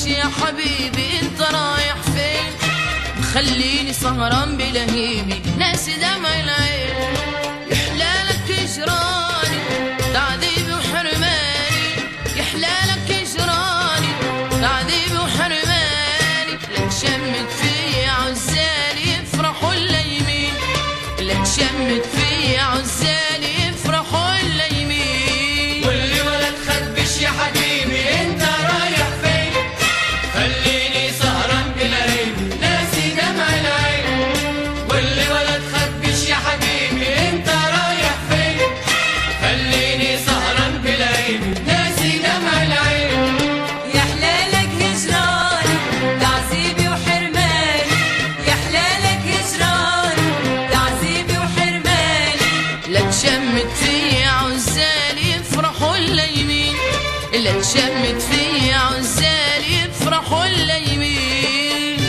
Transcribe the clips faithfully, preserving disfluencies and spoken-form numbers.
يا حبيبي انت رايح فين؟ خليني سهران بلهيبي ناسي دمع العين. يحلالك هجراني تعذيبي وحرماني، يحلالك هجراني تعذيبي وحرماني. لك شمت فيا عزالي يفرحوا الليمين، لك شمت فيا عزالي يفرحوا الليمين. واللي ولا تخبش يا حبيبي انت رايح فين؟ خليني سهران بلهيبي ناسي دمع العين. واللي ولا تخبش يا حبيبي انت رايح فين؟ خليني سهران بلهيبي ناسي دمع العين. يا حلالك هجراني تعذيبي وحرماني، يا حلالك هجراني تعذيبي وحرماني. لك شمت فيا عزالي يفرحوا الليمين، لك شمت فيا عزالي يفرحوا الليمين.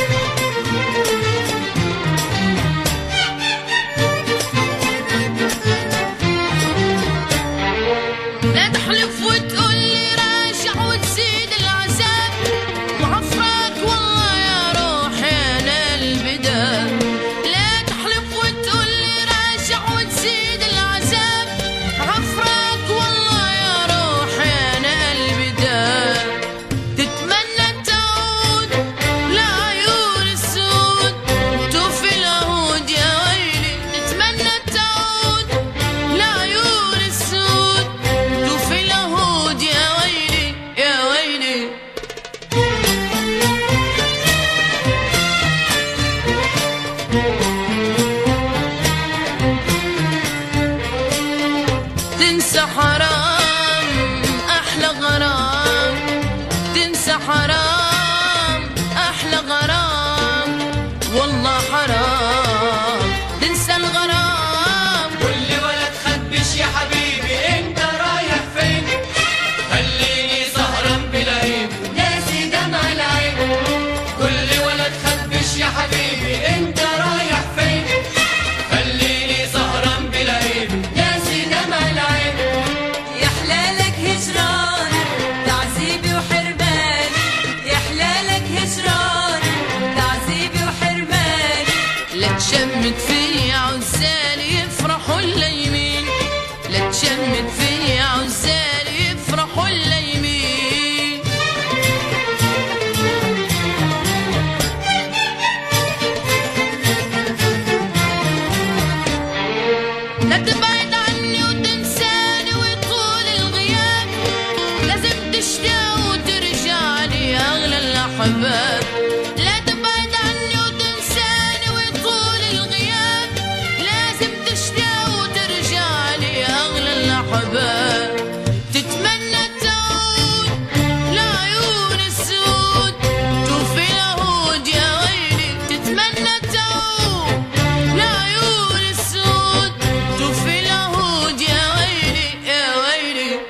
لا تحلف وتقول لي راجع وتزيد العذاب، وعفراك والله يا روحي انا البداء. لا تحلف وتقول لي راجع وتزيد العذاب، عفراك والله يا روحي انا البداء. تتمنى تعود لعيون السود توفي العهود يا ويلي، تتمنى تعود لعيون السود توفي العهود يا ويلي يا ويلي. تنسى حرام احلى غرام، تنسى حرام احلى غرام والله حرام تنسى الغرام. واللي ولا تخبش يا حبيبي انت رايح فين؟ خليني سهران بلهيبي ناسي دمع العين. واللي ولا تخبش يا حبيبي انت رايح فين؟ خليني سهران بلهيبي ناسي دمع العين. يا حلالك هجراني تعذيبي وحرماني، يا حلالك هجراني تعذيبي وحرماني. لك شمت فيا عزالي يفرحوا الليمين، لك شمت فيا عزالي يفرحوا الليمين. لا تبعد عني وتنساني ويطول الغياب، لازم تشتاق وترجع لي يا اغلى الاحباب. لا تبعد عني وتنساني ويطول الغياب، لازم تشتاق وترجع لي يا اغلى الاحباب. تتمنى تعود لعيون السود توفي العهود يا ويلي، تتمنى تعود لعيون السود توفي العهود يا ويلي يا ويلي.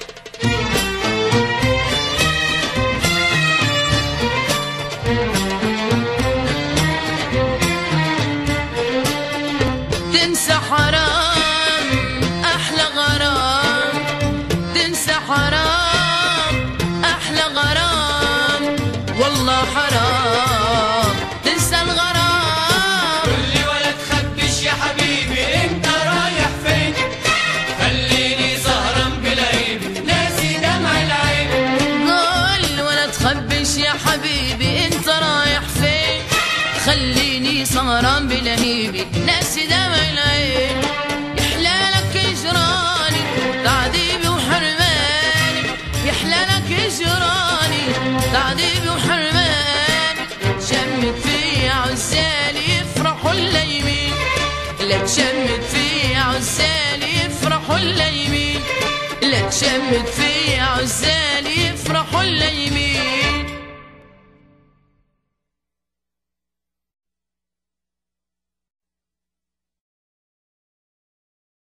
تنسى حرام احلى غرام، تنسى حرام احلى غرام والله حرام تنسى الغرام. واللي ولا تخبش يا حبيبي انت رايح فين؟ خليني سهران بلهيبي ناسي دمع العين. قول ولا تخبش يا حبيبي انت رايح فين؟ خليني سهران بلهيبي ناسي دمع العين. يحلالك هجراني تعذيبي وحرماني، يحلالك هجراني تعذيبي وحرماني. شمت فيا عزالي يفرحوا الليمين، لك شمت فيا عزالي يفرحوا الليمين، لك شمت فيا عزالي يفرحوا